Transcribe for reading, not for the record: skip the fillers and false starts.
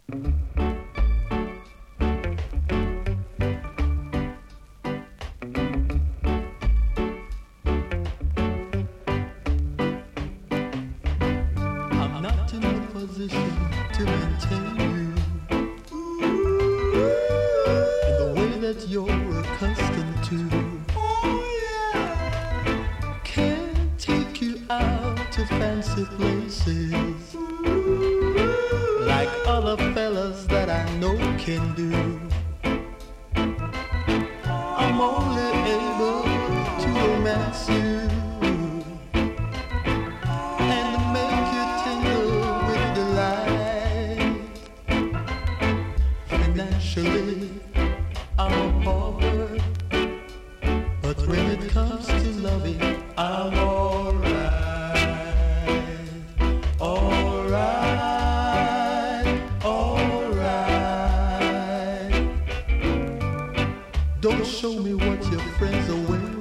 I'm not in a position to maintain you in the way that you're accustomed to. Can't take you out to fancy places like other fellas that I know can do. I'm only able to romance you and make you tingle with delight. Financially, I'm a pauper, but when it comes to loving, I'm alright, alright, alright. Don't show me what your friends are wearing.